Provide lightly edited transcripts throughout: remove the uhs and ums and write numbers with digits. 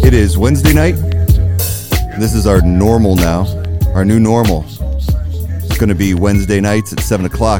It is Wednesday night. This is our normal now, our new normal. It's going to be Wednesday nights at 7 o'clock.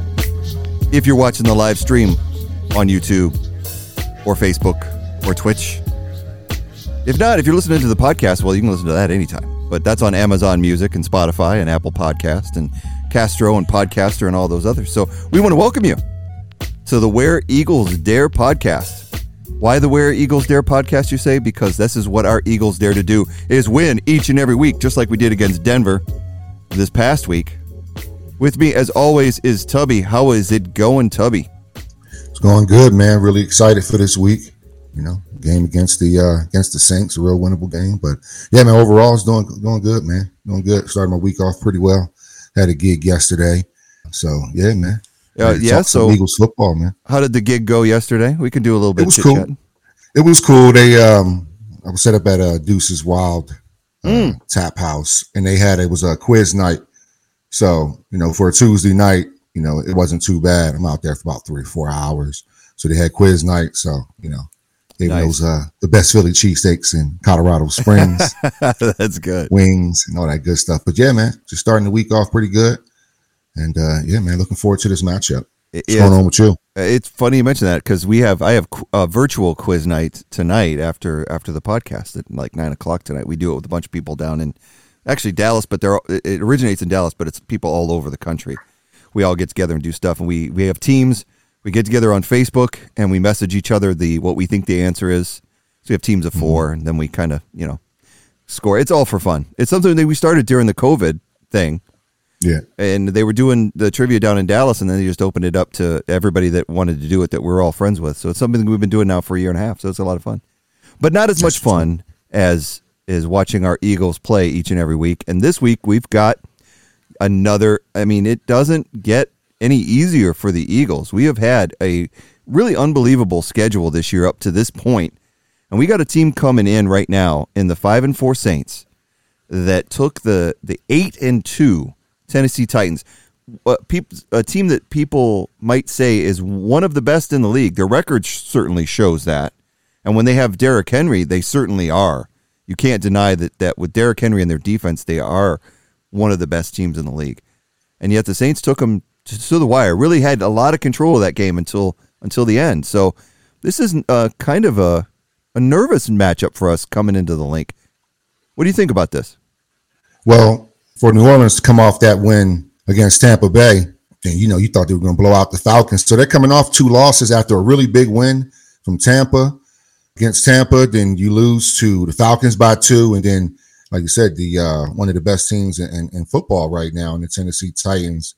If you're watching the live stream on YouTube or Facebook or Twitch. If not, if you're listening to the podcast, well, you can listen to that anytime. But that's on Amazon Music and Spotify and Apple Podcast and Castro and Podcaster and all those others. So we want to welcome you to the Where Eagles Dare podcast. Why the Where Eagles Dare podcast, you say? Because this is what our Eagles dare to do, is win each and every week, just like we did against Denver this past week. With me, as always, is Tubby. How is it going, Tubby? It's going good, man. Really excited for this week. You know, game against the Saints, a real winnable game. But yeah, man, overall it's doing good, man. Doing good. Started my week off pretty well. Had a gig yesterday. So yeah, man. So Eagles football, man. How did the gig go yesterday? We can do a little bit. It was cool. It was cool. They I was set up at Deuce's Wild Tap House, and it was a quiz night. So, you know, for a Tuesday night, you know, it wasn't too bad. I'm out there for about 3 or 4 hours. So they had quiz night. So, you know, they was the best Philly cheesesteaks in Colorado Springs. That's good. Wings and all that good stuff. But yeah, man, just starting the week off pretty good. And yeah, man, looking forward to this matchup. What's going on with you? It's funny you mention that because I have a virtual quiz night tonight after the podcast at like 9 o'clock tonight. We do it with a bunch of people down in actually Dallas, but it originates in Dallas, but it's people all over the country. We all get together and do stuff, and we have teams. We get together on Facebook and we message each other what we think the answer is. So we have teams of 4, and then we kind of score. It's all for fun. It's something that we started during the COVID thing. Yeah. And they were doing the trivia down in Dallas, and then they just opened it up to everybody that wanted to do it that we're all friends with. So it's something that we've been doing now for a year and a half. So it's a lot of fun. But not as much fun as is watching our Eagles play each and every week. And this week we've got it doesn't get any easier for the Eagles. We have had a really unbelievable schedule this year up to this point. And we got a team coming in right now in the 5-4 Saints that took the 8-2 Tennessee Titans, a team that people might say is one of the best in the league. Their record certainly shows that. And when they have Derrick Henry, they certainly are. You can't deny that with Derrick Henry and their defense, they are one of the best teams in the league. And yet the Saints took them to the wire, really had a lot of control of that game until the end. So this is kind of a nervous matchup for us coming into the link. What do you think about this? Well, for New Orleans to come off that win against Tampa Bay, and you thought they were going to blow out the Falcons. So they're coming off 2 losses after a really big win from Tampa against Tampa. Then you lose to the Falcons by 2, and then, like you said, the one of the best teams in football right now, in the Tennessee Titans.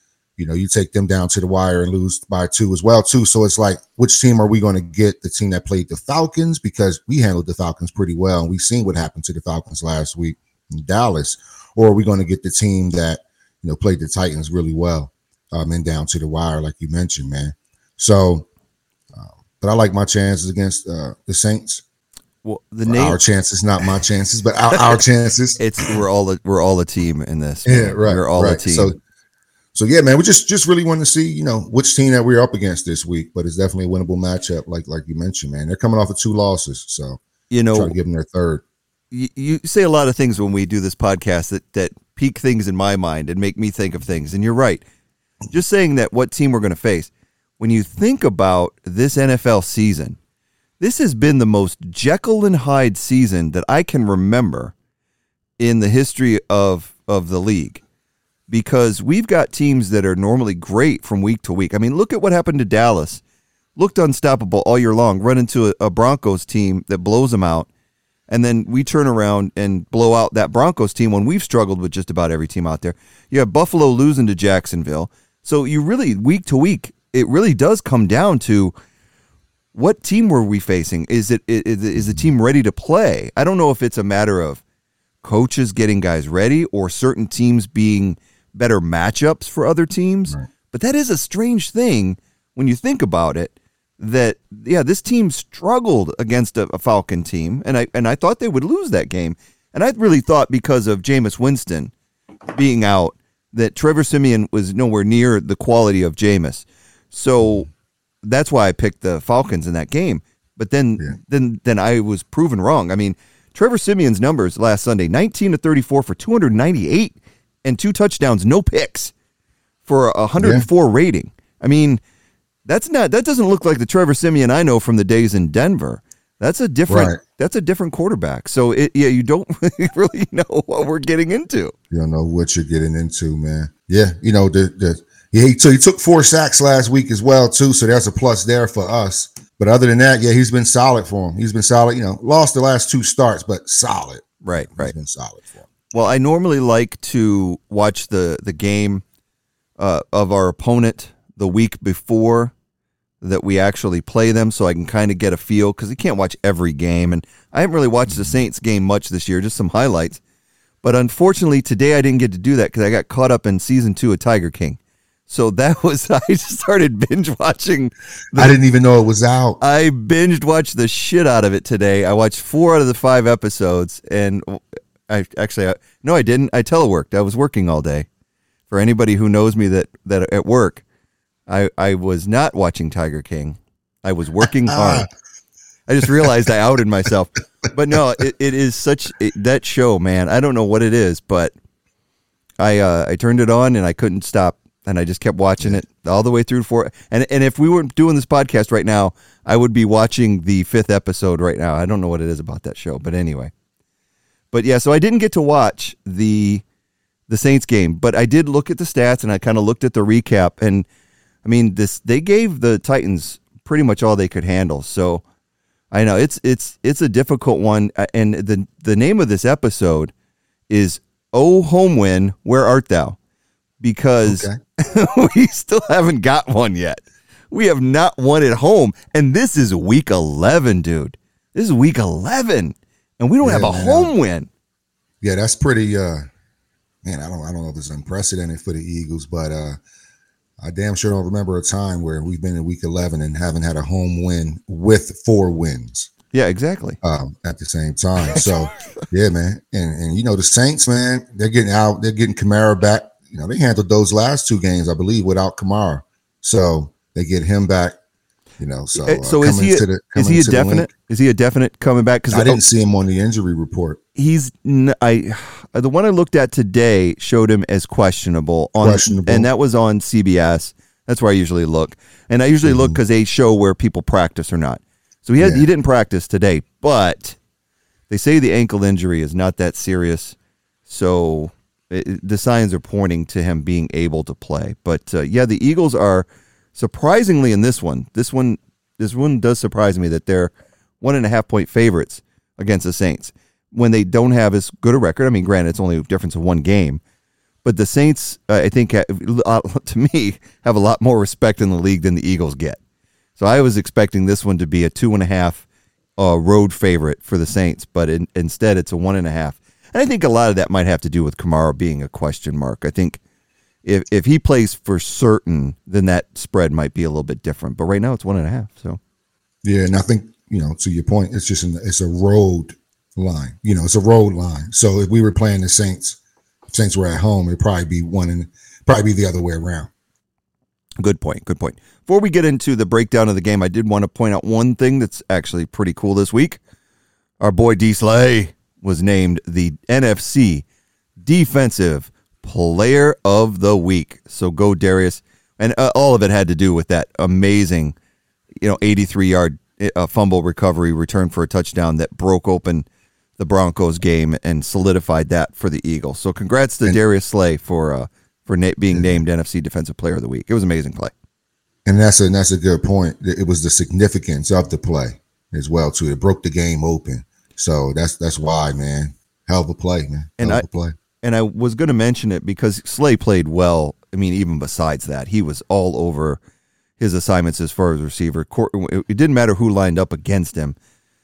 You take them down to the wire and lose by 2 as well too. So it's like, which team are we going to get? The team that played the Falcons, because we handled the Falcons pretty well, and we've seen what happened to the Falcons last week in Dallas. Or are we going to get the team that, played the Titans really well and down to the wire, like you mentioned, man? So, but I like my chances against the Saints. Well, our chances, not my chances, but our chances. We're all a team in this. Man. Yeah, right. We're all a team. So yeah, man, we just really want to see, which team that we're up against this week. But it's definitely a winnable matchup, like you mentioned, man. They're coming off of 2 losses, so try to give them their third. You say a lot of things when we do this podcast that pique things in my mind and make me think of things. And you're right. Just saying that what team we're going to face. When you think about this NFL season, this has been the most Jekyll and Hyde season that I can remember in the history of the league. Because we've got teams that are normally great from week to week. I mean, look at what happened to Dallas. Looked unstoppable all year long. Run into a Broncos team that blows them out. And then we turn around and blow out that Broncos team when we've struggled with just about every team out there. You have Buffalo losing to Jacksonville. So you really, week to week, it really does come down to what team were we facing? Is the team ready to play? I don't know if it's a matter of coaches getting guys ready or certain teams being better matchups for other teams. Right. But that is a strange thing when you think about it. That this team struggled against a Falcon team, and I thought they would lose that game, and I really thought because of Jameis Winston being out that Trevor Siemian was nowhere near the quality of Jameis, so that's why I picked the Falcons in that game. But then I was proven wrong. I mean, Trevor Siemian's numbers last Sunday, 19 to 34 for 298 and 2 touchdowns, no picks for a 104 rating. I mean, that doesn't look like the Trevor Siemian I know from the days in Denver. That's a different quarterback. So you don't really know what we're getting into. You don't know what you're getting into, man. Yeah, you know, he took 4 sacks last week as well too, so there's a plus there for us. But other than that, yeah, he's been solid for him. He's been solid. You know, lost the last 2 starts, but solid. Right. He's been solid for him. Well, I normally like to watch the game of our opponent the week before that we actually play them, so I can kind of get a feel, because you can't watch every game, and I haven't really watched the Saints game much this year, just some highlights. But unfortunately, today I didn't get to do that because I got caught up in season 2 of Tiger King. So I just started binge watching. I didn't even know it was out. I binged watched the shit out of it today. I watched 4 out of the 5 episodes, and I didn't. I teleworked. I was working all day. For anybody who knows me that at work, I was not watching Tiger King. I was working hard. I just realized I outed myself. But no, it is that show, man. I don't know what it is, but I turned it on and I couldn't stop. And I just kept watching it all the way through 4. And if we weren't doing this podcast right now, I would be watching the 5th episode right now. I don't know what it is about that show, but anyway. But yeah, so I didn't get to watch the Saints game, but I did look at the stats and I kind of looked at the recap. And I mean, they gave the Titans pretty much all they could handle. So I know it's a difficult one. And the name of this episode is "Oh Home Win, Where Art Thou?" Because we still haven't got one yet. We have not won at home. And this is week 11, dude. This is week 11. And we don't have a home win. Yeah, that's pretty, man, I don't know if it's unprecedented for the Eagles, but I damn sure don't remember a time where we've been in week 11 and haven't had a home win with 4 wins. Yeah, exactly. At the same time. So, yeah, man. And you know, the Saints, man, they're getting Kamara back. You know, they handled those last 2 games, I believe, without Kamara. So they get him back. You know, so is he a definite? Is he a definite coming back? Because I didn't see him on the injury report. The one I looked at today showed him as questionable, and that was on CBS. That's where I usually look, and I usually look because they show where people practice or not. So he didn't practice today, but they say the ankle injury is not that serious. So the signs are pointing to him being able to play. But the Eagles are surprisingly in this one. This one does surprise me that they're 1.5 point favorites against the Saints when they don't have as good a record. I mean, granted, it's only a difference of 1 game, but the Saints, I think, to me, have a lot more respect in the league than the Eagles get. So I was expecting this one to be a 2.5 road favorite for the Saints, but instead it's a 1.5. And I think a lot of that might have to do with Kamara being a question mark. I think if he plays for certain, then that spread might be a little bit different. But right now it's 1.5. So yeah, and I think, you know, to your point, it's just it's a road line. You know, it's a road line. So if we were playing the Saints were at home, it'd probably be the other way around. Good point. Before we get into the breakdown of the game, I did want to point out one thing that's actually pretty cool this week. Our boy D. Slay was named the NFC Defensive Player of the Week. So go Darius. And all of it had to do with that amazing, 83-yard fumble recovery return for a touchdown that broke open the Broncos game and solidified that for the Eagles. So congrats to Darius Slay for being named NFC Defensive Player of the Week. It was an amazing play. And that's a good point. It was the significance of the play as well too. It broke the game open. So that's why, man. Hell of a play, man. And I was going to mention it because Slay played well. I mean, even besides that, he was all over his assignments as far as receiver. It didn't matter who lined up against him.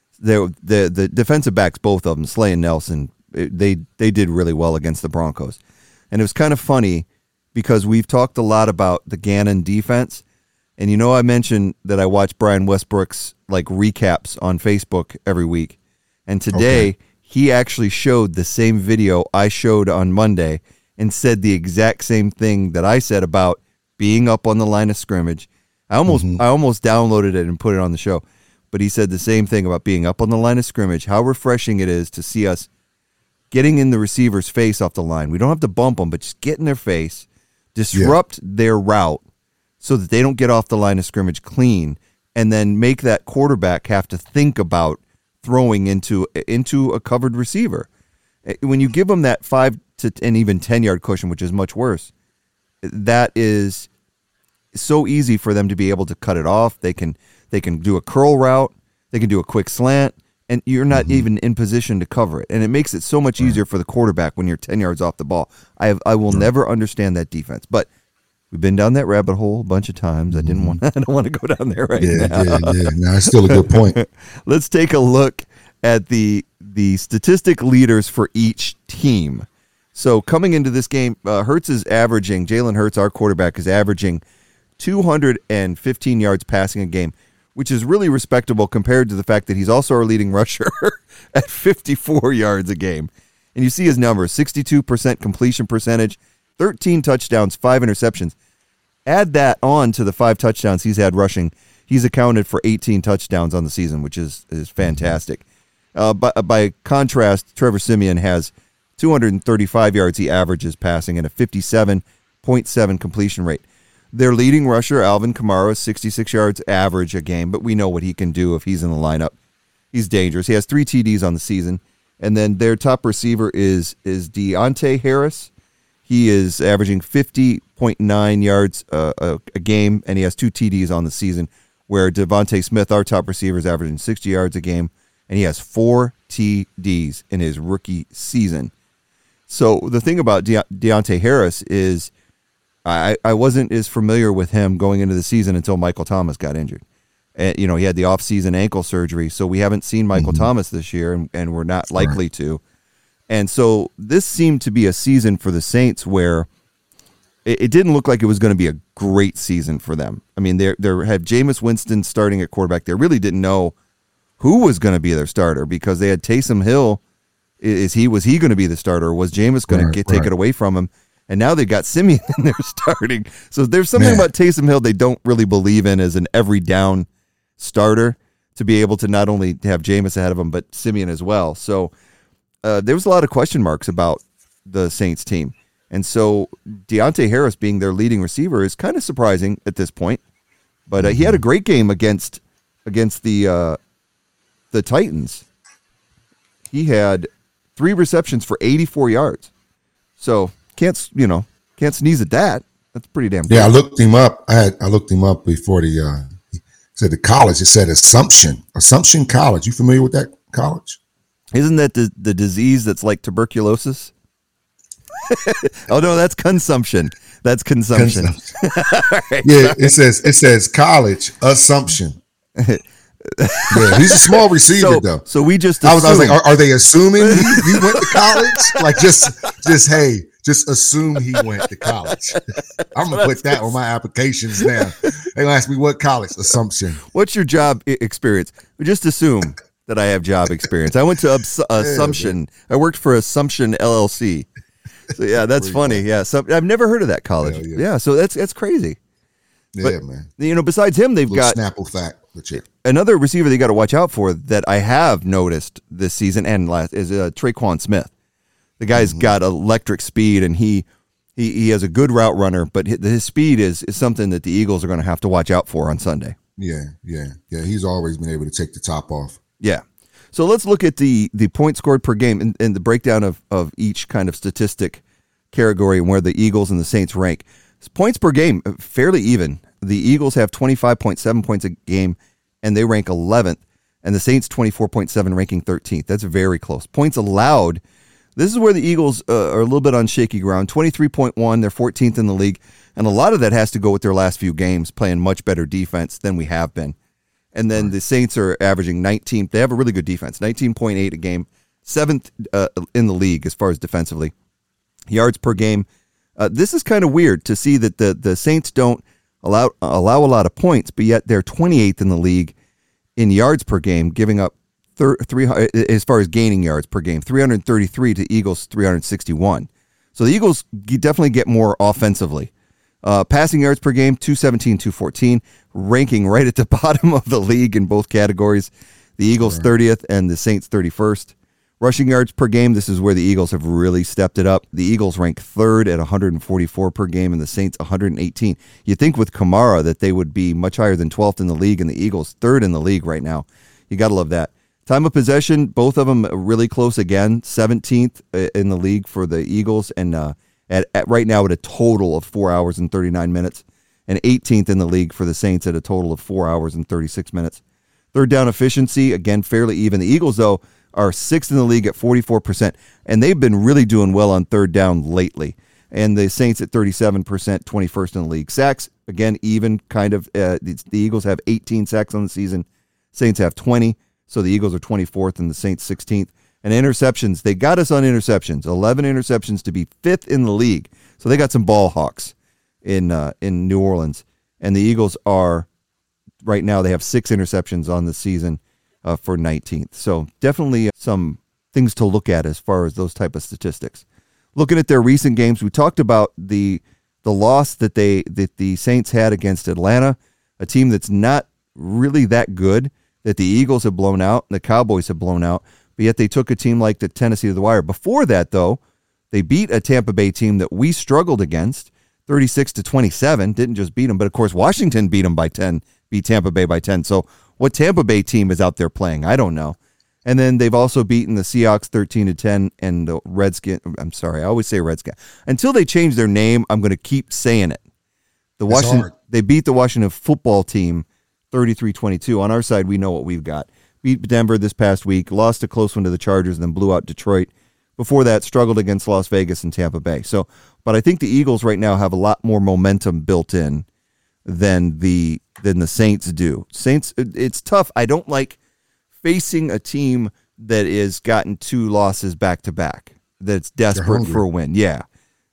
The defensive backs, both of them, Slay and Nelson, they did really well against the Broncos. And it was kind of funny because we've talked a lot about the Gannon defense. And I mentioned that I watch Brian Westbrook's recaps on Facebook every week. And today he actually showed the same video I showed on Monday and said the exact same thing that I said about being up on the line of scrimmage. I almost downloaded it and put it on the show. but he said the same thing about being up on the line of scrimmage, how refreshing it is to see us getting in the receiver's face off the line. We don't have to bump them, but just get in their face, disrupt their route so that they don't get off the line of scrimmage clean, and then make that quarterback have to think about throwing into a covered receiver. When you give them that 5 to and even 10-yard cushion, which is much worse, that is so easy for them to be able to cut it off. They can do a curl route, they can do a quick slant, and you're not even in position to cover it. And it makes it so much easier for the quarterback when you're 10 yards off the ball. I will never understand that defense, but we've been down that rabbit hole a bunch of times. I don't want to go down there right now. Yeah. No, that's still a good point. Let's take a look at the statistic leaders for each team. So coming into this game, Jalen Hurts, our quarterback, is averaging 215 yards passing a game, which is really respectable compared to the fact that he's also our leading rusher at 54 yards a game. And you see his numbers, 62% completion percentage, 13 touchdowns, 5 interceptions. Add that on to the 5 touchdowns he's had rushing. He's accounted for 18 touchdowns on the season, which is fantastic. By contrast, Trevor Siemian has 235 yards he averages passing and a 57.7 completion rate. Their leading rusher, Alvin Kamara, 66 yards average a game, but we know what he can do if he's in the lineup. He's dangerous. He has 3 TDs on the season. And then their top receiver is Deontay Harris. He is averaging 50.9 yards a game, and he has 2 TDs on the season, where Devontae Smith, our top receiver, is averaging 60 yards a game, and he has 4 TDs in his rookie season. So the thing about Deontay Harris is I wasn't as familiar with him going into the season until Michael Thomas got injured. And, he had the off-season ankle surgery, so we haven't seen Michael Thomas this year, and we're not likely to. And so this seemed to be a season for the Saints where it didn't look like it was going to be a great season for them. I mean, they had Jameis Winston starting at quarterback. They really didn't know who was going to be their starter because they had Taysom Hill. Was he going to be the starter? Or was Jameis going to take it away from him? And now they've got Siemian in there starting. So there's something about Taysom Hill they don't really believe in as an every down starter to be able to not only have Jameis ahead of him, but Siemian as well. So there was a lot of question marks about the Saints team. And so Deontay Harris being their leading receiver is kind of surprising at this point. But he had a great game against the Titans. He had 3 receptions for 84 yards. So can't sneeze at that. That's pretty damn good. Yeah, I looked him up. I looked him up before he said the college. It said Assumption College. You familiar with that college? Isn't that the disease that's like tuberculosis? Oh no, that's consumption. That's consumption. Right, yeah, sorry. It says college Assumption. Yeah, he's a small receiver though. So we just I was like, are they assuming he went to college? Like just assume he went to college. I'm gonna put that on my applications now. They gonna ask me what college. Assumption. What's your job experience? Just assume that I have job experience. I went to Assumption. I worked for Assumption LLC. So yeah, that's funny. Yeah, so I've never heard of that college. Yeah, so that's crazy. Yeah, but, man. Besides him, they've got Snapple fact. Another receiver they got to watch out for that I have noticed this season and last is Traquan Smith. The guy's got electric speed, and he has a good route runner, but his speed is something that the Eagles are going to have to watch out for on Sunday. Yeah. He's always been able to take the top off. Yeah. So let's look at the points scored per game and the breakdown of each kind of statistic category and where the Eagles and the Saints rank. Points per game, fairly even. The Eagles have 25.7 points a game, and they rank 11th, and the Saints 24.7, ranking 13th. That's very close. Points allowed, this is where the Eagles are a little bit on shaky ground. 23.1, they're 14th in the league, and a lot of that has to go with their last few games, playing much better defense than we have been. And then the Saints are averaging 19. They have a really good defense, 19.8 a game, 7th in the league as far as defensively. Yards per game. This is kind of weird to see that the Saints don't allow a lot of points, but yet they're 28th in the league in yards per game, giving up as far as gaining yards per game, 333 to Eagles 361. So the Eagles definitely get more offensively. Passing yards per game, 217, 214, ranking right at the bottom of the league in both categories. The Eagles 30th and the Saints 31st. Rushing yards per game, this is where the Eagles have really stepped it up. The Eagles rank third at 144 per game and the Saints 118. You'd think with Kamara that they would be much higher than 12th in the league, and the Eagles third in the league right now. You got to love that. Time of possession, both of them really close again. 17th in the league for the Eagles, and at right now at a total of 4 hours and 39 minutes. And 18th in the league for the Saints at a total of 4 hours and 36 minutes. Third down efficiency, again, fairly even. The Eagles, though, are 6th in the league at 44%, and they've been really doing well on third down lately. And the Saints at 37%, 21st in the league. Sacks, again, even kind of. The Eagles have 18 sacks on the season. Saints have 20, so the Eagles are 24th and the Saints 16th. And interceptions, they got us on interceptions. 11 interceptions to be 5th in the league. So they got some ball hawks in New Orleans. And the Eagles are, right now, they have 6 interceptions on the season. For 19th. So definitely some things to look at as far as those type of statistics. Looking at their recent games, we talked about the loss that the Saints had against Atlanta, a team that's not really that good, that the Eagles have blown out and the Cowboys have blown out, but yet they took a team like the Tennessee to the wire. Before that, though, they beat a Tampa Bay team that we struggled against, 36-27, didn't just beat them, but of course Washington beat them by 10, beat Tampa Bay by 10. So what Tampa Bay team is out there playing? I don't know. And then they've also beaten the Seahawks 13-10 and the Redskins. I'm sorry, I always say Redskins. Until they change their name, I'm going to keep saying it. They beat the Washington football team 33-22. On our side, we know what we've got. Beat Denver this past week, lost a close one to the Chargers, and then blew out Detroit. Before that, struggled against Las Vegas and Tampa Bay. So, but I think the Eagles right now have a lot more momentum built in than the Saints do. Saints, it's tough. I don't like facing a team that is gotten 2 losses back to back, that's desperate for a win. Yeah.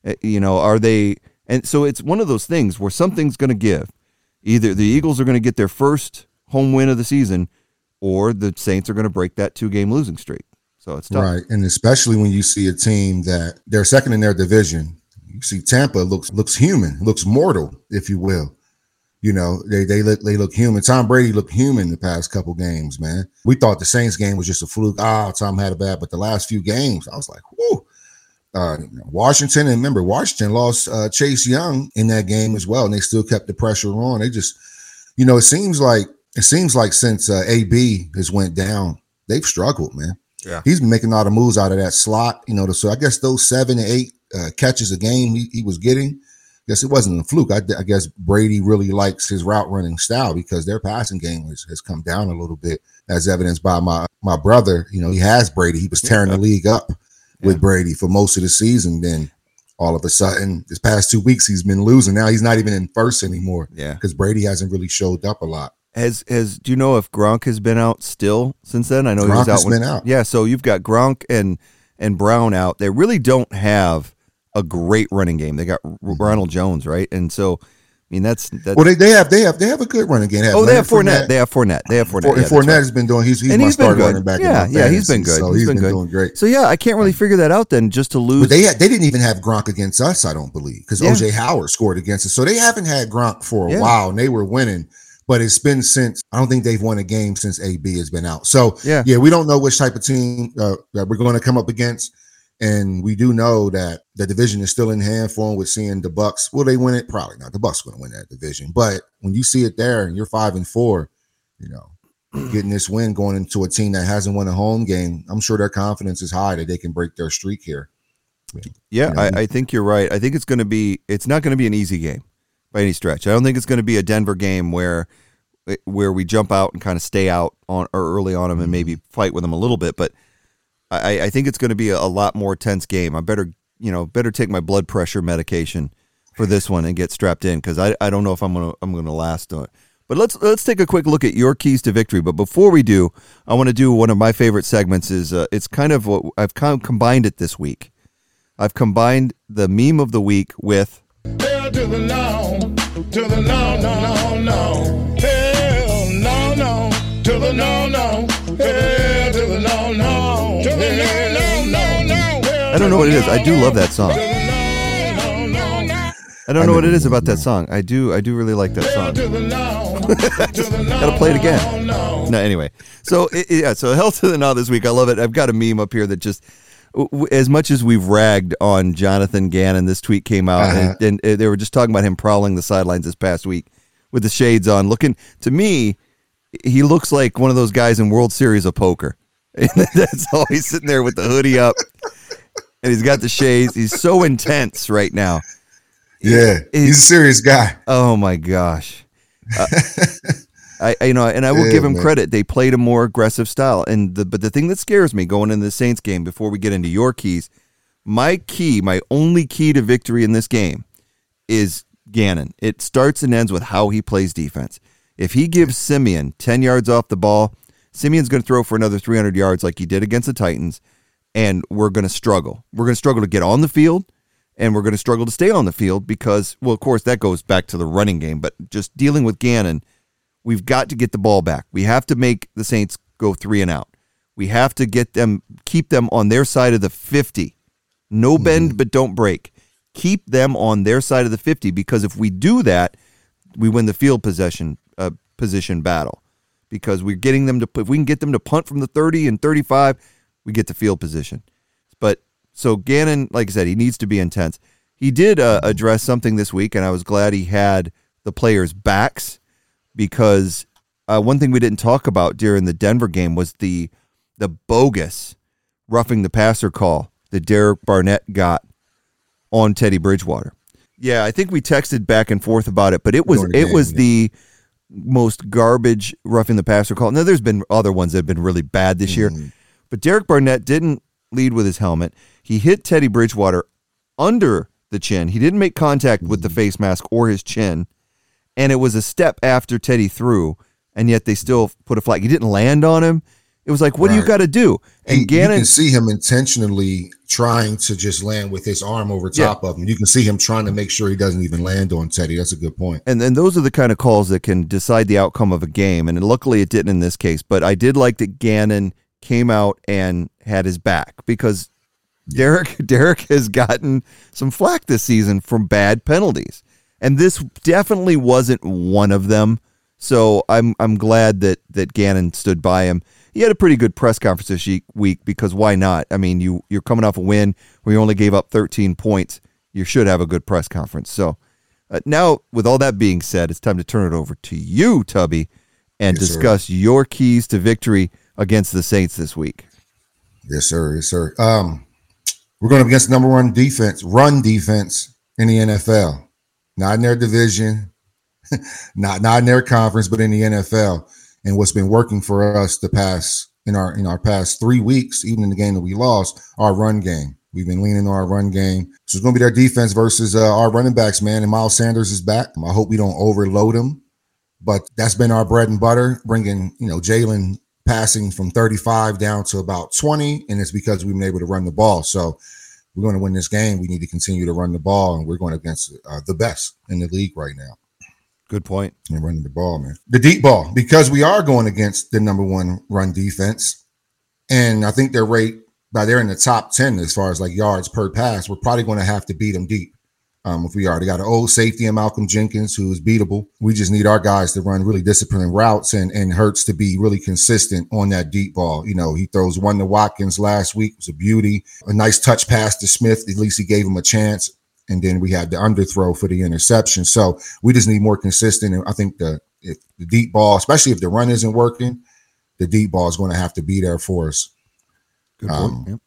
Are they, and so it's one of those things where something's going to give. Either the Eagles are going to get their first home win of the season, or the Saints are going to break that 2-game losing streak. So it's tough. Right. And especially when you see a team that they're second in their division. You see Tampa looks human, looks mortal, if you will. They look human. Tom Brady looked human the past couple games, man. We thought the Saints game was just a fluke. Tom had a bad, but the last few games, I was like, whoo. Washington, and remember, Washington lost Chase Young in that game as well, and they still kept the pressure on. They just, it seems like since AB has went down, they've struggled, man. Yeah, he's been making a lot of moves out of that slot. So I guess those 7 to 8 catches a game he was getting. I guess it wasn't a fluke. I guess Brady really likes his route running style because their passing game has come down a little bit, as evidenced by my brother. He has Brady. He was tearing the league up with Brady for most of the season. Then all of a sudden, this past 2 weeks, he's been losing. Now he's not even in first anymore. Yeah, because Brady hasn't really showed up a lot. Do you know if Gronk has been out still since then? I know Gronk he was been out. Yeah, so you've got Gronk and Brown out. They really don't have a great running game. They got Ronald Jones, right? And so, that's well, they have a good running game. They have Fournette. They have Fournette. And Fournette has been doing. He's my starting running back. Yeah, he's been good. So he's been doing great. So yeah, I can't really figure that out then. Just to lose, but they didn't even have Gronk against us. I don't believe, because OJ Howard scored against us. So they haven't had Gronk for a while, and they were winning. But it's been since, I don't think they've won a game since AB has been out. So we don't know which type of team that we're going to come up against. And we do know that the division is still in hand for them with seeing the Bucs. Will they win it? Probably not. The Bucs are going to win that division. But when you see it there and you're 5-4, getting this win going into a team that hasn't won a home game, I'm sure their confidence is high that they can break their streak here. I think you're right. I think it's not going to be an easy game by any stretch. I don't think it's going to be a Denver game where we jump out and kind of stay out on or early on them and maybe fight with them a little bit, but I think it's going to be a lot more tense game. I better take my blood pressure medication for this one and get strapped in, because I don't know if I'm going to last on it. But let's take a quick look at your keys to victory. But before we do, I want to do one of my favorite segments. It's kind of what I've combined it this week. I've combined the meme of the week with hell to the no, to the no, no, no, no, hell no, no, to the no, no, hell to the no, no, to the no, no, no, no. I don't know what it is. I do love that song. I don't know what it is about that song. I do really like that song. Gotta play it again. No, anyway. So Hell to the No this week. I love it. I've got a meme up here that just, as much as we've ragged on Jonathan Gannon, this tweet came out and they were just talking about him prowling the sidelines this past week with the shades on. Looking, to me, he looks like one of those guys in World Series of Poker. And that's all, he's sitting there with the hoodie up and he's got the shades. He's so intense right now. Yeah, he's a serious guy. Oh my gosh. I will give him credit. They played a more aggressive style. But the thing that scares me going into the Saints game, before we get into your keys, my only key to victory in this game is Gannon. It starts and ends with how he plays defense. If he gives Simeon 10 yards off the ball, Simeon's going to throw for another 300 yards like he did against the Titans, and we're going to struggle. We're going to struggle to get on the field, and we're going to struggle to stay on the field because, well, of course, that goes back to the running game. But just dealing with Gannon, we've got to get the ball back. We have to make the Saints go 3 and out. We have to keep them on their side of the 50. No bend, but don't break. Keep them on their side of the 50, because if we do that, we win the field position battle. Because we're getting them if we can get them to punt from the 30 and 35, we get the field position. But so Gannon, like I said, he needs to be intense. He did address something this week, and I was glad he had the players' backs, because one thing we didn't talk about during the Denver game was the bogus roughing the passer call that Derek Barnett got on Teddy Bridgewater. Yeah, I think we texted back and forth about it, but it was the most garbage roughing the passer call. Now, there's been other ones that have been really bad this year, but Derek Barnett didn't lead with his helmet. He hit Teddy Bridgewater under the chin. He didn't make contact with the face mask or his chin, and it was a step after Teddy threw, and yet they still put a flag. He didn't land on him. It was like, what do you got to do? And Gannon, you can see him intentionally trying to just land with his arm over top of him. You can see him trying to make sure he doesn't even land on Teddy. That's a good point. And those are the kind of calls that can decide the outcome of a game. And luckily it didn't in this case. But I did like that Gannon came out and had his back, because Derek has gotten some flack this season from bad penalties. And this definitely wasn't one of them. So I'm glad that Gannon stood by him. He had a pretty good press conference this week, because why not? I mean, you're coming off a win where you only gave up 13 points. You should have a good press conference. So now, with all that being said, it's time to turn it over to you, Tubby, and discuss your keys to victory against the Saints this week. Yes, sir. Yes, sir. We're going up against the number one run defense in the NFL. Not in their division, not in their conference, but in the NFL. And what's been working for us in our past 3 weeks, even in the game that we lost, our run game. We've been leaning on our run game. So it's going to be their defense versus our running backs, man. And Miles Sanders is back. I hope we don't overload him, but that's been our bread and butter, bringing, Jalen passing from 35 down to about 20. And it's because we've been able to run the ball. So we're going to win this game. We need to continue to run the ball, and we're going against the best in the league right now. Good point. And running the ball, man. The deep ball, because we are going against the number one run defense. And I think they're in the top 10 as far as like yards per pass. We're probably going to have to beat them deep. If we are, they got an old safety in Malcolm Jenkins who is beatable. We just need our guys to run really disciplined routes and Hurts to be really consistent on that deep ball. He throws one to Watkins last week. It was a beauty. A nice touch pass to Smith. At least he gave him a chance. And then we had the underthrow for the interception. So we just need more consistent. And I think the deep ball, especially if the run isn't working, the deep ball is going to have to be there for us. Good point. Yep.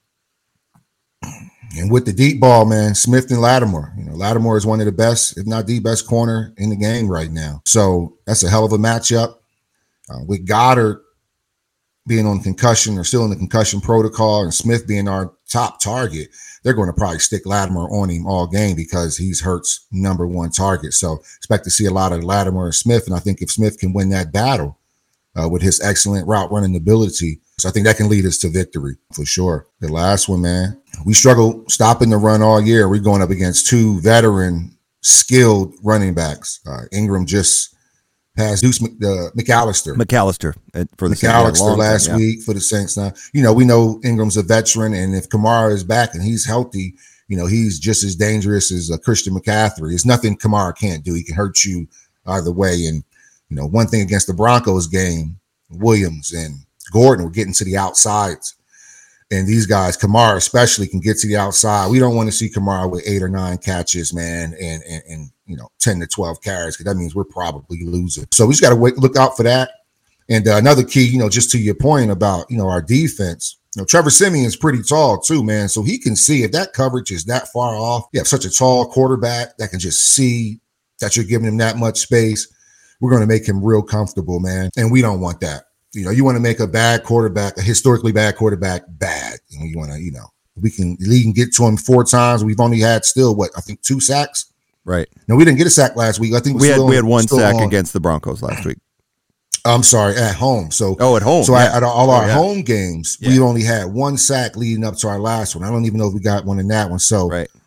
And with the deep ball, man, Smith and Lattimore. Lattimore is one of the best, if not the best corner in the game right now. So that's a hell of a matchup. With Goddard being on concussion or still in the concussion protocol, and Smith being our top target, they're going to probably stick Lattimore on him all game because he's Hurts' number one target. So expect to see a lot of Lattimore and Smith. And I think if Smith can win that battle with his excellent route running ability, so I think that can lead us to victory for sure. The last one, man, we struggled stopping the run all year. We're going up against two veteran, skilled running backs. Ingram just passed Deuce McAllister. For the McAllister last week for the Saints. Now, we know Ingram's a veteran, and if Kamara is back and he's healthy, he's just as dangerous as Christian McCaffrey. There's nothing Kamara can't do. He can hurt you either way. And, one thing against the Broncos game, Williams and Gordon were getting to the outsides. And these guys, Kamara especially, can get to the outside. We don't want to see Kamara with 8 or 9 catches, man, and 10 to 12 carries, because that means we're probably losing. So we just got to look out for that. And another key, just to your point about, our defense, Trevor Siemian is pretty tall too, man. So he can see if that coverage is that far off. You have such a tall quarterback that can just see that you're giving him that much space. We're going to make him real comfortable, man. And we don't want that. You want to make a bad quarterback, a historically bad quarterback, bad. You want to, we can get to him 4 times. We've only had still, 2 sacks? Right. No, we didn't get a sack last week. I think we had 1 sack against the Broncos last week. I'm sorry, at home. So at home. So at all our home games, we only had 1 sack leading up to our last one. I don't even know if we got one in that one. So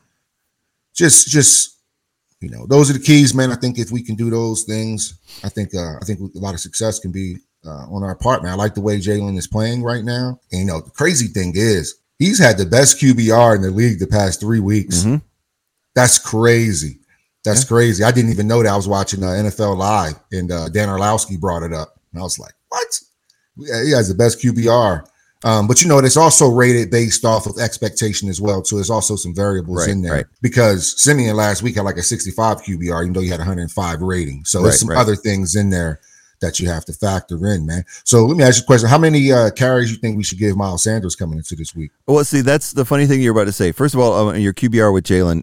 just those are the keys, man. I think if we can do those things, I think a lot of success can be on our part, man. I like the way Jalen is playing right now. And the crazy thing is he's had the best QBR in the league the past 3 weeks. Mm-hmm. That's crazy. That's crazy. I didn't even know that. I was watching NFL Live, and Dan Orlowski brought it up. And I was like, what? Yeah, he has the best QBR. But, it's also rated based off of expectation as well. So there's also some variables in there. Because Siemian last week had like a 65 QBR, even though he had 105 rating. So there's some other things in there that you have to factor in, man. So let me ask you a question. How many carries you think we should give Miles Sanders coming into this week? Well, see, that's the funny thing you're about to say. First of all, your QBR with Jalen,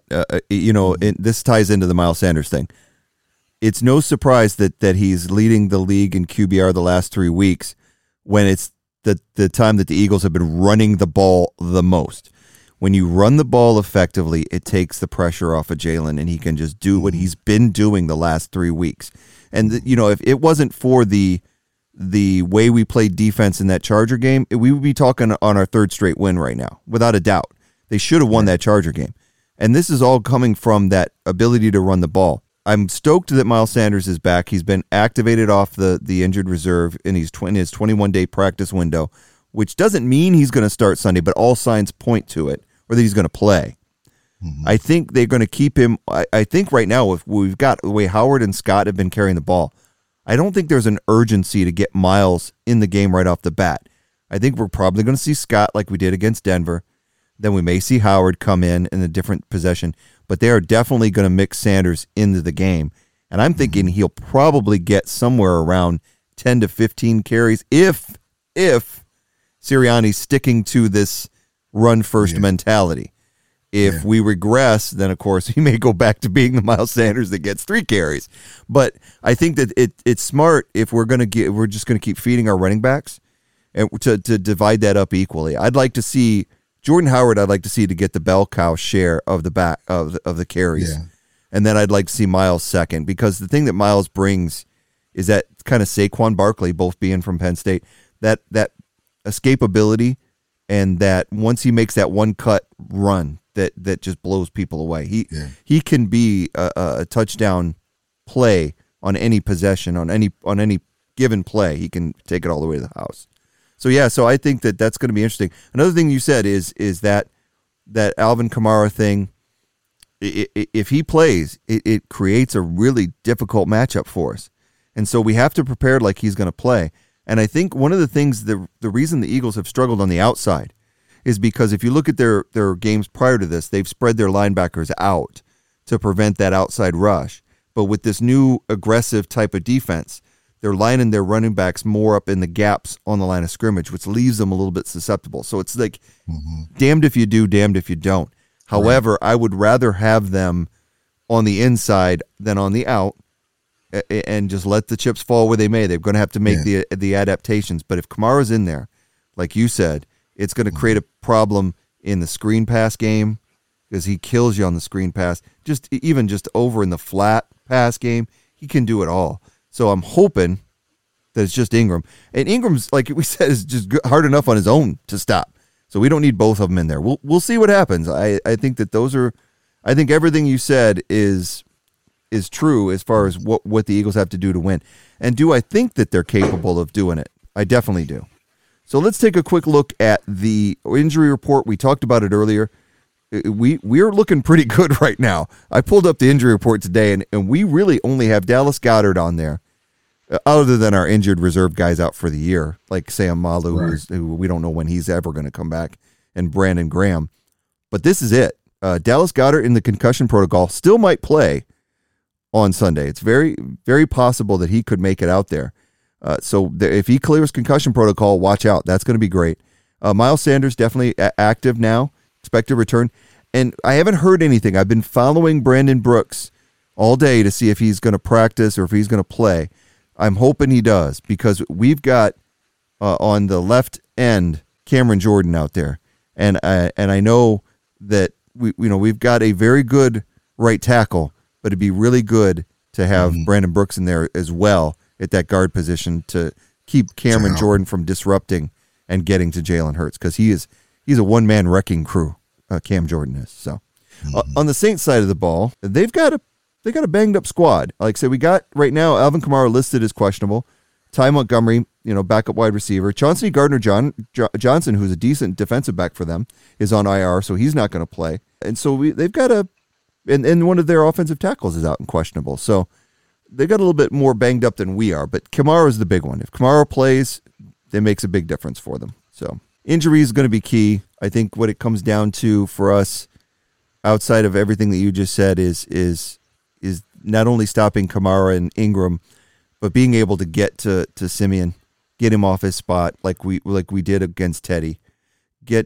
this ties into the Miles Sanders thing. It's no surprise that he's leading the league in QBR the last 3 weeks when it's the time that the Eagles have been running the ball the most. When you run the ball effectively, it takes the pressure off of Jalen, and he can just do what he's been doing the last 3 weeks. And, if it wasn't for the way we played defense in that Charger game, we would be talking on our 3rd straight win right now, without a doubt. They should have won that Charger game. And this is all coming from that ability to run the ball. I'm stoked that Miles Sanders is back. He's been activated off the injured reserve in his 21-day practice window, which doesn't mean he's going to start Sunday, but all signs point to it, or that he's going to play. Mm-hmm. I think they're going to keep him. I think right now, if we've got the way Howard and Scott have been carrying the ball, I don't think there's an urgency to get Miles in the game right off the bat. I think we're probably going to see Scott like we did against Denver. Then we may see Howard come in a different possession, but they are definitely going to mix Sanders into the game. And I'm thinking he'll probably get somewhere around 10 to 15 carries if Sirianni's sticking to this run-first mentality. If we regress, then, of course, he may go back to being the Miles Sanders that gets 3 carries. But I think that it's smart if we're just going to keep feeding our running backs and to divide that up equally. I'd like to see Jordan Howard. I'd like to see to get the bell cow share of the back of the carries, and then I'd like to see Miles second, because the thing that Miles brings is that kind of Saquon Barkley, both being from Penn State, that escapability, and that once he makes that one cut run that just blows people away. He can be a touchdown play on any possession, on any given play. He can take it all the way to the house. So I think that's going to be interesting. Another thing you said is that Alvin Kamara thing. If he plays, it creates a really difficult matchup for us, and so we have to prepare like he's going to play. And I think one of the things, the reason the Eagles have struggled on the outside is because if you look at their games prior to this, they've spread their linebackers out to prevent that outside rush. But with this new aggressive type of defense, they're lining their running backs more up in the gaps on the line of scrimmage, which leaves them a little bit susceptible. So it's like damned if you do, damned if you don't. However, I would rather have them on the inside than on the out, and just let the chips fall where they may. They're going to have to make the adaptations. But if Kamara's in there, like you said, it's going to create a problem in the screen pass game, because he kills you on the screen pass. Even over in the flat pass game, he can do it all. So I'm hoping that it's just Ingram. And Ingram's, like we said, is just hard enough on his own to stop. So we don't need both of them in there. We'll see what happens. I think that I think everything you said is true as far as what the Eagles have to do to win. And do I think that they're capable of doing it? I definitely do. So let's take a quick look at the injury report. We talked about it earlier. we're looking pretty good right now. I pulled up the injury report today, and we really only have Dallas Goedert on there, other than our injured reserve guys out for the year, like Sam Malu, Right. who we don't know when he's ever going to come back, and Brandon Graham. But this is it. Dallas Goedert in the concussion protocol still might play on Sunday. It's very, very possible that he could make it out there. If he clears concussion protocol, watch out. That's going to be great. Miles Sanders definitely active now. Expected return. And I haven't heard anything. I've been following Brandon Brooks all day to see if he's going to practice or if he's going to play. I'm hoping he does, because we've got on the left end Cameron Jordan out there, and I know that we've got a very good right tackle, but it'd be really good to have Brandon Brooks in there as well at that guard position to keep Cameron Jordan from disrupting and getting to Jalen Hurts, because he's a one-man wrecking crew. Cam Jordan is. So on the Saints side of the ball, they got a banged up squad. Like I said, we got right now Alvin Kamara listed as questionable. Ty Montgomery, backup wide receiver. Chauncey Gardner-Johnson, who's a decent defensive back for them, is on IR, so he's not going to play. And so they've got and one of their offensive tackles is out and questionable. So they got a little bit more banged up than we are. But Kamara is the big one. If Kamara plays, it makes a big difference for them. So injury is going to be key. I think what it comes down to for us, outside of everything that you just said, is not only stopping Kamara and Ingram, but being able to get to Simeon, get him off his spot like we did against Teddy, get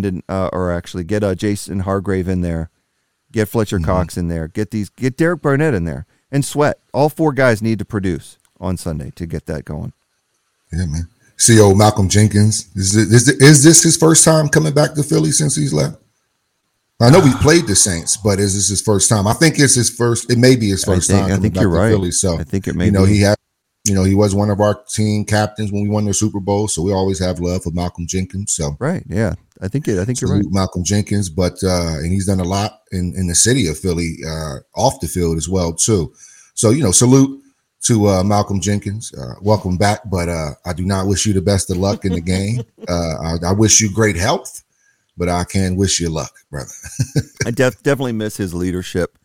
get Jason Hargrave in there, get Fletcher Cox in there, get Derek Barnett in there, and Sweat. All four guys need to produce on Sunday to get that going. Yeah, man. See old Malcolm Jenkins. Is this his first time coming back to Philly since he's left? I know we played the Saints, but is this his first time? I think it's his first. It may be his first time. I think you're right. Philly, so I think it may be. He had, he was one of our team captains when we won the Super Bowl, so we always have love for Malcolm Jenkins. So right, yeah, I think you're right. Malcolm Jenkins, but and he's done a lot in the city of Philly, off the field as well too. So salute to Malcolm Jenkins. Welcome back, but I do not wish you the best of luck in the game. I wish you great health, but I can wish you luck, brother. I definitely miss his leadership.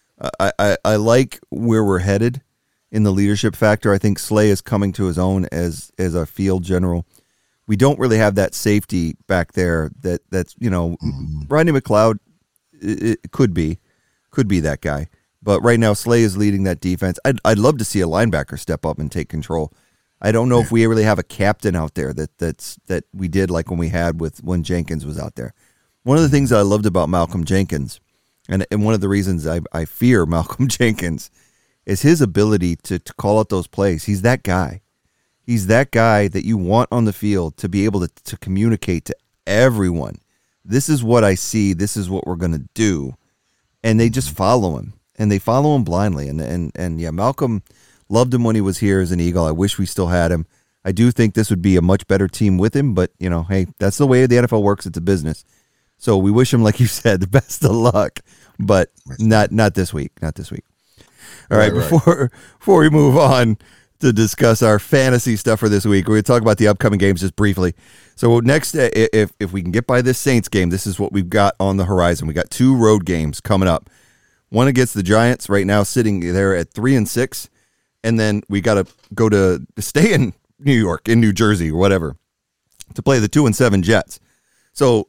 I like where we're headed in the leadership factor. I think Slay is coming to his own as a field general. We don't really have that safety back there that's Rodney McLeod, it could be that guy. But right now, Slay is leading that defense. I'd love to see a linebacker step up and take control. I don't know if we really have a captain out there that we did like when Jenkins was out there. One of the things that I loved about Malcolm Jenkins, and one of the reasons I fear Malcolm Jenkins, is his ability to call out those plays. He's that guy. He's that guy that you want on the field to be able to communicate to everyone. This is what I see. This is what we're going to do. And they just follow him. And they follow him blindly. And yeah, Malcolm loved him when he was here as an Eagle. I wish we still had him. I do think this would be a much better team with him, but hey, that's the way the NFL works. It's a business. So we wish him, like you said, the best of luck, but not this week. Not this week. All right. Before we move on to discuss our fantasy stuff for this week, we're going to talk about the upcoming games just briefly. So next, if we can get by this Saints game, this is what we've got on the horizon. We got 2 road games coming up. One against the Giants right now, sitting there at 3-6, and then we got to go to stay in New York, in New Jersey, or whatever, to play the 2-7 Jets. So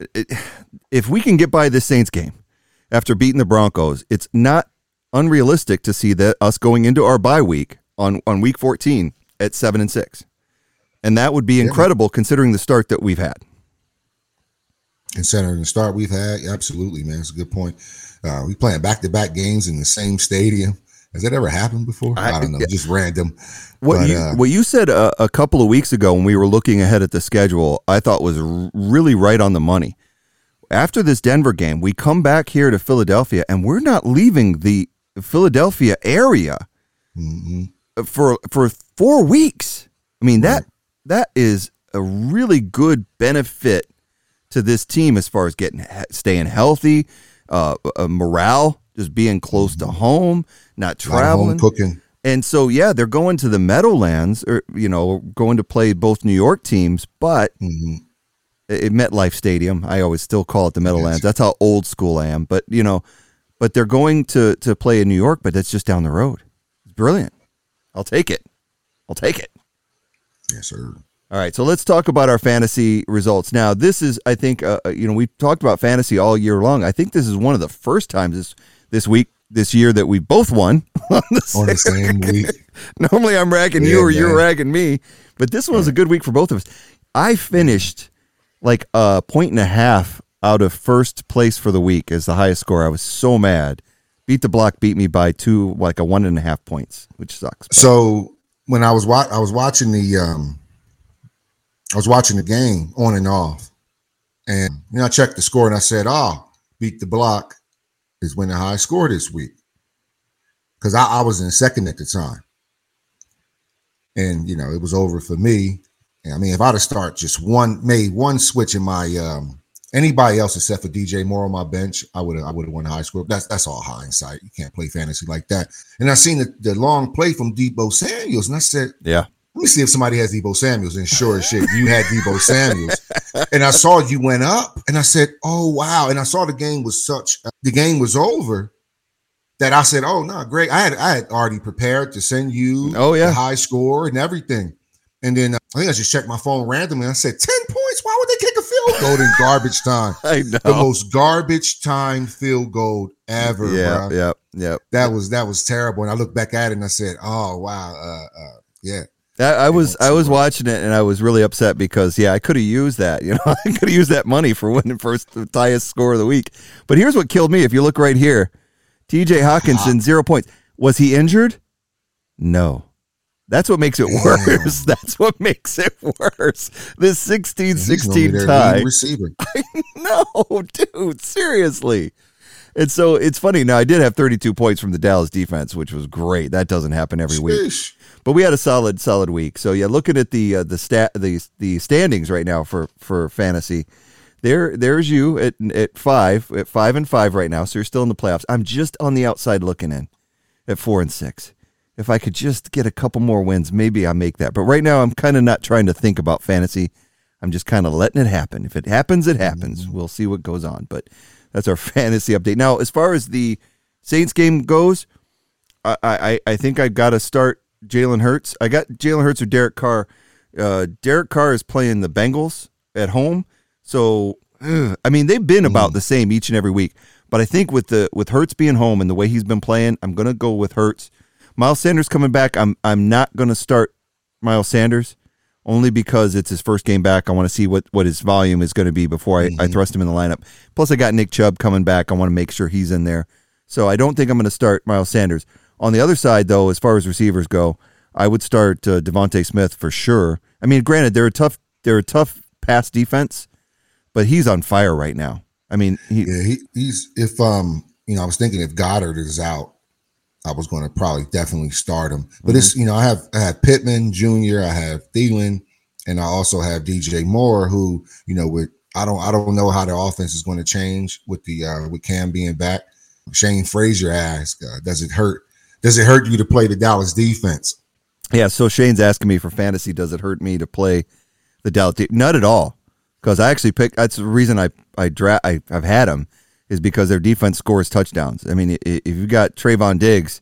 if we can get by this Saints game after beating the Broncos, it's not unrealistic to see that us going into our bye week on week 14 at 7-6, and that would be incredible considering the start that we've had. Considering the start we've had, absolutely, man. It's a good point. We playing back-to-back games in the same stadium. Has that ever happened before? I don't know. Just random. What you said a couple of weeks ago when we were looking ahead at the schedule, I thought was really right on the money. After this Denver game, we come back here to Philadelphia, and we're not leaving the Philadelphia area for 4 weeks. I mean, that is a really good benefit to this team as far as staying healthy, morale, just being close to home, not traveling, cooking. And so, yeah, they're going to the Meadowlands, or going to play both New York teams, but at MetLife Stadium. I always still call it the Meadowlands. That's how old school I am. But, but they're going to play in New York, but that's just down the road. It's brilliant. I'll take it. Yes, sir. All right, so let's talk about our fantasy results. Now, this is, I think, we've talked about fantasy all year long. I think this is one of the first times this year that we both won on the same week. Normally I'm ragging you or you're ragging me, but this one was a good week for both of us. I finished like 1.5 out of first place for the week as the highest score. I was so mad. Beat the Block beat me by 1.5 points, which sucks. But. So when I was watching the game on and off, and I checked the score and I said, Beat the Block is winning the high score this week, because I was in second at the time, and it was over for me. And I mean, if I'd have made one switch in my anybody else except for DJ Moore on my bench, I would have won the high score. That's all hindsight. You can't play fantasy like that. And I seen the long play from Deebo Samuels, and I said, yeah. Let me see if somebody has Deebo Samuels. And sure as shit, you had Deebo Samuels. And I saw you went up, and I said, oh, wow. And I saw the game was over, that I said, oh, no, great. I had already prepared to send you the high score and everything. And then I think I just checked my phone randomly. And I said, 10 points? Why would they kick a field goal in garbage time? I know. The most garbage time field goal ever, bro. Yeah. That was terrible. And I looked back at it, and I said, oh, wow. Yeah. I was watching it, and I was really upset because I could have used that. I could have used that money for winning the highest score of the week. But here's what killed me. If you look right here, T.J. Hawkinson 0 points. Was he injured? No. That's what makes it worse. That's what makes it worse. This 16-16 tie. Receiver. I know, dude. Seriously. And so it's funny. Now, I did have 32 points from the Dallas defense, which was great. That doesn't happen every week. But we had a solid week. So looking at the standings right now for fantasy, there's you at 5 and 5 right now. So you're still in the playoffs. I'm just on the outside looking in at 4 and 6. If I could just get a couple more wins, maybe I make that. But right now, I'm kind of not trying to think about fantasy. I'm just kind of letting it happen. If it happens, it happens. We'll see what goes on. But that's our fantasy update. Now, as far as the Saints game goes, I think I got to start Jalen Hurts. I got Jalen Hurts or Derek Carr. Derek Carr is playing the Bengals at home. So, I mean, they've been about the same each and every week. But I think with Hurts being home and the way he's been playing, I'm going to go with Hurts. Miles Sanders coming back. I'm not going to start Miles Sanders only because it's his first game back. I want to see what his volume is going to be before I thrust him in the lineup. Plus, I got Nick Chubb coming back. I want to make sure he's in there. So I don't think I'm going to start Miles Sanders. On the other side, though, as far as receivers go, I would start Devontae Smith for sure. I mean, granted, they're a tough pass defense, but he's on fire right now. I mean, he's if I was thinking if Goddard is out, I was going to probably definitely start him. But it's, I have Pittman Jr., I have Thielen, and I also have DJ Moore, who, I don't know how the offense is going to change with Cam being back. Shane Frazier asked, does it hurt you to play the Dallas defense? Yeah, so Shane's asking me for fantasy, does it hurt me to play the Dallas defense? Not at all, because I actually picked. That's the reason I've had them, is because their defense scores touchdowns. I mean, if you've got Trayvon Diggs,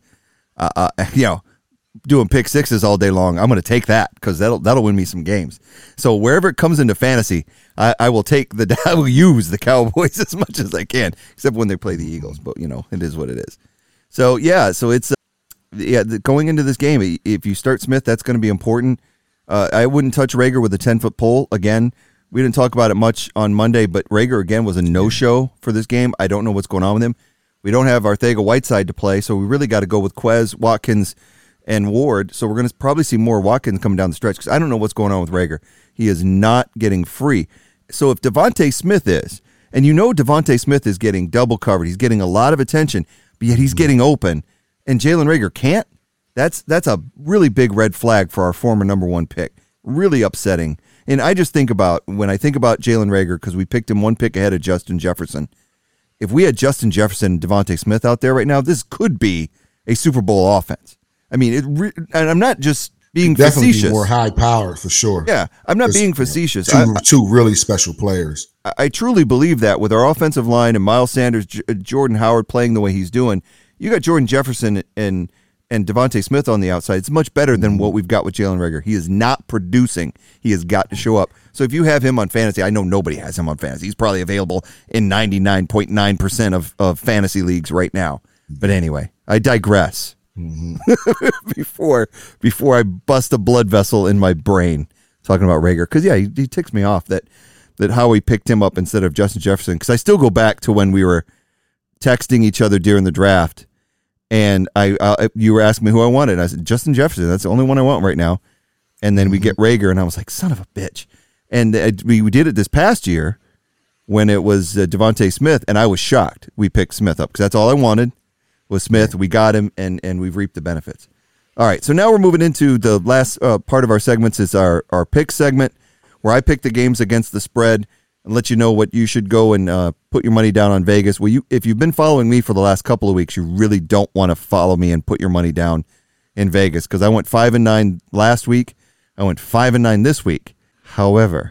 doing pick sixes all day long, I'm going to take that because that'll win me some games. So wherever it comes into fantasy, I will use the Cowboys as much as I can, except when they play the Eagles. But it is what it is. So so it's going into this game. If you start Smith, that's going to be important. I wouldn't touch Rager with a 10-foot pole again. We didn't talk about it much on Monday, but Rager, again, was a no-show for this game. I don't know what's going on with him. We don't have Arcega-Whiteside to play, so we really got to go with Quez, Watkins, and Ward. So we're going to probably see more Watkins coming down the stretch because I don't know what's going on with Rager. He is not getting free. So if Devontae Smith is, and Devontae Smith is getting double covered, he's getting a lot of attention, but yet he's getting open, and Jalen Rager can't, that's a really big red flag for our former number one pick. Really upsetting. And I just think about, when I think about Jalen Rager, because we picked him one pick ahead of Justin Jefferson, if we had Justin Jefferson and Devontae Smith out there right now, this could be a Super Bowl offense. I mean, and I'm not just being definitely facetious. More high power for sure. Yeah, I'm not being facetious. Two really special players. I truly believe that with our offensive line and Miles Sanders, Jordan Howard playing the way he's doing, you got Jordan Jefferson and Devontae Smith on the outside. It's much better than what we've got with Jalen Reagor. He is not producing. He has got to show up. So if you have him on fantasy, I know nobody has him on fantasy. He's probably available in 99.9% of fantasy leagues right now. But anyway, I digress. Before I bust a blood vessel in my brain talking about Reagor, because he ticks me off that Howie picked him up instead of Justin Jefferson, because I still go back to when we were texting each other during the draft, and you were asking me who I wanted, and I said Justin Jefferson. That's the only one I want right now. And then we get Reagor, and I was like, son of a bitch. And we did it this past year when it was Devontae Smith, and I was shocked we picked Smith up, because that's all I wanted was Smith. We got him, and we've reaped the benefits. All right, so now we're moving into the last part of our segments is our pick segment, where I pick the games against the spread and let you know what you should go and put your money down on Vegas. Well, if you've been following me for the last couple of weeks, you really don't want to follow me and put your money down in Vegas, because I went 5-9 last week. I went 5-9 this week. However,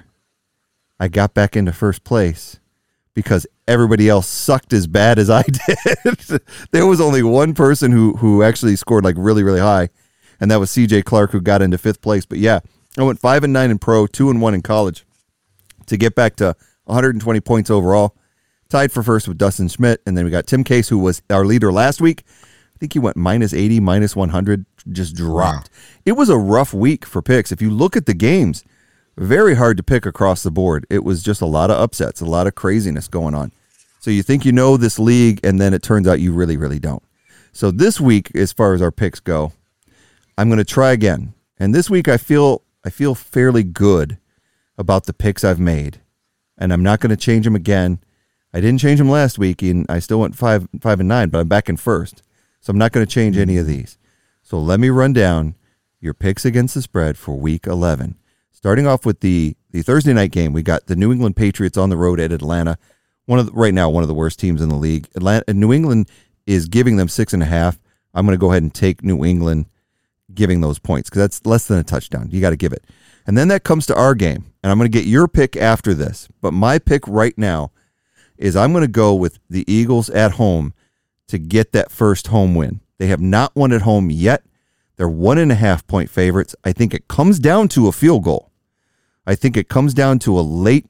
I got back into first place because everybody else sucked as bad as I did. There was only one person who actually scored like really, really high, and that was CJ Clark, who got into fifth place. But yeah, I went 5-9 in pro, 2-1 in college to get back to 120 points overall. Tied for first with Dustin Schmidt, and then we got Tim Case, who was our leader last week. I think he went -80, -100, just dropped. Wow. It was a rough week for picks. If you look at the games, very hard to pick across the board. It was just a lot of upsets, a lot of craziness going on. So you think you know this league, and then it turns out you really, really don't. So this week, as far as our picks go, I'm going to try again. And this week I feel fairly good about the picks I've made, and I'm not going to change them again. I didn't change them last week, and I still went 5-9, but I'm back in first. So I'm not going to change any of these. So let me run down your picks against the spread for week 11. Starting off with the Thursday night game, we got the New England Patriots on the road at Atlanta. Right now, one of the worst teams in the league. New England is giving them 6.5. I'm going to go ahead and take New England giving those points, because that's less than a touchdown. You got to give it. And then that comes to our game, and I'm going to get your pick after this. But my pick right now is I'm going to go with the Eagles at home to get that first home win. They have not won at home yet. They're 1.5 point favorites. I think it comes down to a field goal. I think it comes down to a late,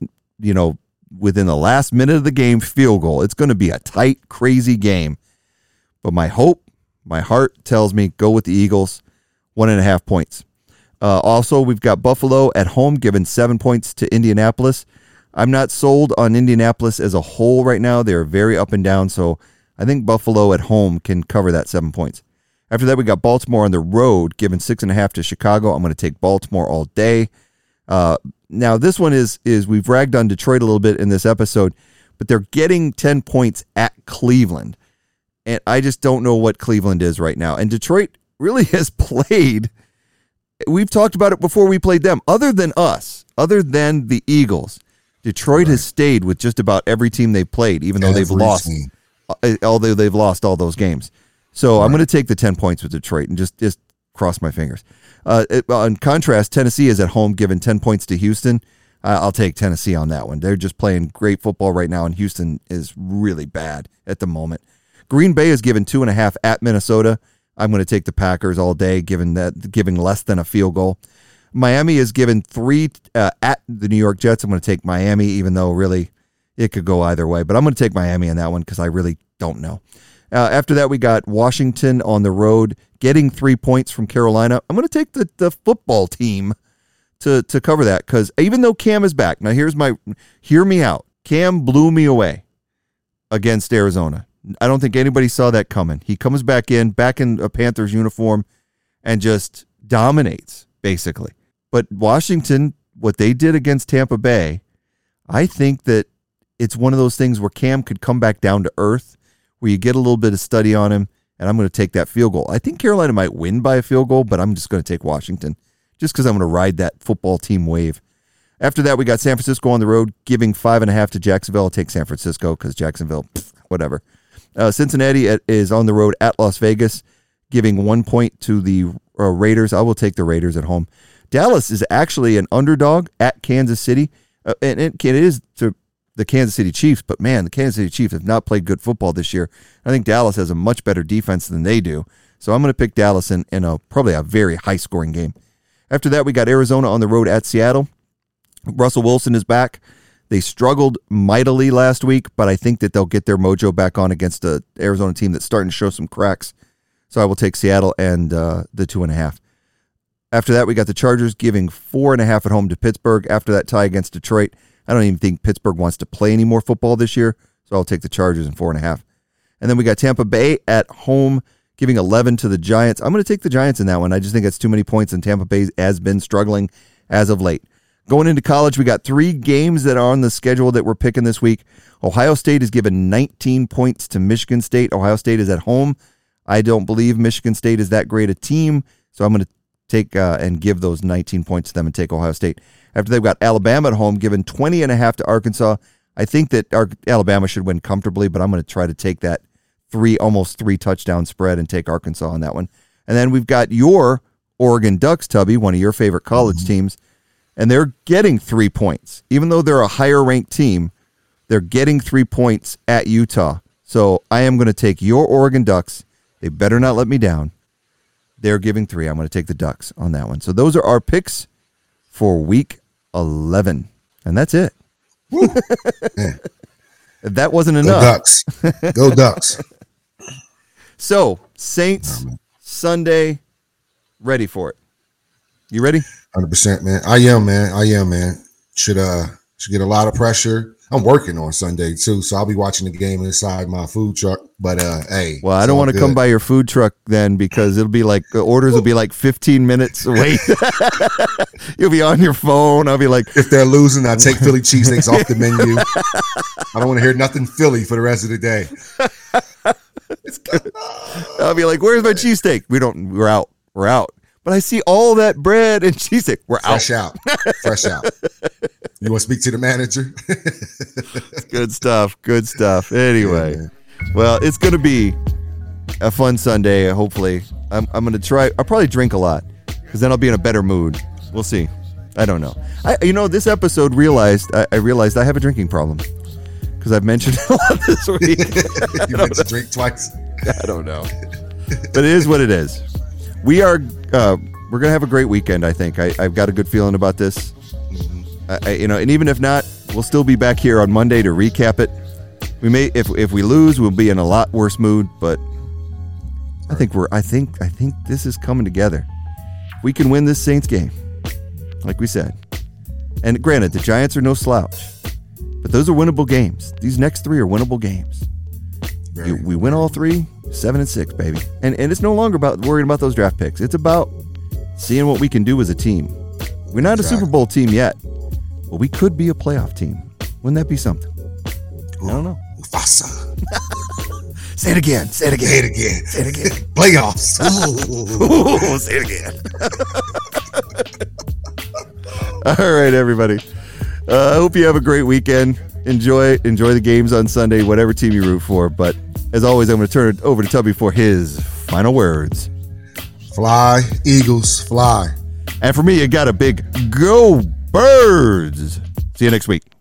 within the last minute of the game field goal. It's going to be a tight, crazy game. But my heart tells me go with the Eagles, 1.5 points. Also, we've got Buffalo at home giving 7 points to Indianapolis. I'm not sold on Indianapolis as a whole right now. They're very up and down, so I think Buffalo at home can cover that 7 points. After that, we got Baltimore on the road giving 6.5 to Chicago. I'm going to take Baltimore all day. Now, this one is we've ragged on Detroit a little bit in this episode, but they're getting 10 points at Cleveland. And I just don't know what Cleveland is right now. And Detroit really has played. We've talked about it before we played them. Other than us, other than the Eagles, Detroit has stayed with just about every team they've played, even though they've lost. Although they've lost all those games. So I'm going to take the 10 points with Detroit and just cross my fingers. In contrast, Tennessee is at home giving 10 points to Houston. I'll take Tennessee on that one. They're just playing great football right now, and Houston is really bad at the moment. Green Bay is given 2.5 at Minnesota. I'm going to take the Packers all day, giving less than a field goal. Miami is given 3 at the New York Jets. I'm going to take Miami, even though really it could go either way. But I'm going to take Miami on that one because I really don't know. After that, we got Washington on the road getting 3 points from Carolina. I'm going to take the football team to cover that, because even though Cam is back, now hear me out. Cam blew me away against Arizona. I don't think anybody saw that coming. He comes back in a Panthers uniform and just dominates, basically. But Washington, what they did against Tampa Bay, I think that it's one of those things where Cam could come back down to earth, where you get a little bit of study on him, and I'm going to take that field goal. I think Carolina might win by a field goal, but I'm just going to take Washington just because I'm going to ride that football team wave. After that, we got San Francisco on the road giving 5.5 to Jacksonville. I'll take San Francisco because Jacksonville, whatever. Cincinnati is on the road at Las Vegas giving 1 point to the Raiders. I will take the Raiders at home. Dallas is actually an underdog at Kansas City, and it is to the Kansas City Chiefs, but man, the Kansas City Chiefs have not played good football this year. I think Dallas has a much better defense than they do, so I'm going to pick Dallas in probably a very high-scoring game. After that, we got Arizona on the road at Seattle. Russell Wilson is back. They struggled mightily last week, but I think that they'll get their mojo back on against an Arizona team that's starting to show some cracks. So I will take Seattle and the 2.5. After that, we got the Chargers giving 4.5 at home to Pittsburgh. After that tie against Detroit, I don't even think Pittsburgh wants to play any more football this year, so I'll take the Chargers and 4.5. And then we got Tampa Bay at home giving 11 to the Giants. I'm going to take the Giants in that one. I just think that's too many points, and Tampa Bay has been struggling as of late. Going into college, we got 3 games that are on the schedule that we're picking this week. Ohio State is given 19 points to Michigan State. Ohio State is at home. I don't believe Michigan State is that great a team, so I'm going to take and give those 19 points to them and take Ohio State. After they've got Alabama at home, given 20.5 to Arkansas. I think that Alabama should win comfortably, but I'm going to try to take that almost 3 touchdown spread and take Arkansas on that one. And then we've got your Oregon Ducks, Tubby, one of your favorite college teams, and they're getting 3 points. Even though they're a higher-ranked team, they're getting 3 points at Utah. So I am going to take your Oregon Ducks. They better not let me down. They're giving 3. I'm going to take the Ducks on that one. So those are our picks for Week 11. And that's it. If that wasn't enough. Go Ducks. Go Ducks. So, Saints, Sunday, ready for it. You ready? 100%, man. I am, man. Should get a lot of pressure. I'm working on Sunday too, so I'll be watching the game inside my food truck. But hey, well, I don't want to come by your food truck then, because it'll be like the orders will be like 15 minutes away. You'll be on your phone. I'll be like, if they're losing, I take Philly cheesesteaks off the menu. I don't want to hear nothing Philly for the rest of the day. I'll be like, where's my cheesesteak? We're out. But I see all that bread and cheesesteak. We're Fresh out. You want to speak to the manager? Good stuff. Anyway, well, it's going to be a fun Sunday, hopefully. I'm going to try. I'll probably drink a lot, because then I'll be in a better mood. We'll see. I don't know. This episode I realized I have a drinking problem, because I've mentioned it a lot this week. You meant to drink twice? I don't know. But it is what it is. We're going to have a great weekend, I think. I've got a good feeling about this. And even if not, we'll still be back here on Monday to recap it. We may, if we lose, we'll be in a lot worse mood, but I think this is coming together. We can win this Saints game, like we said. And granted, the Giants are no slouch, but those are winnable games. These next 3 are winnable games. We win all 3, 7-6, baby. And it's no longer about worrying about those draft picks. It's about seeing what we can do as a team. We're not a Super Bowl team yet, but we could be a playoff team. Wouldn't that be something? I don't know. Mufasa. Say it again. Playoffs. Ooh, say it again. All right, everybody. I hope you have a great weekend. Enjoy the games on Sunday, whatever team you root for. But as always, I'm going to turn it over to Tubby for his final words. Fly, Eagles, fly. And for me, you got a big go Birds. See you next week.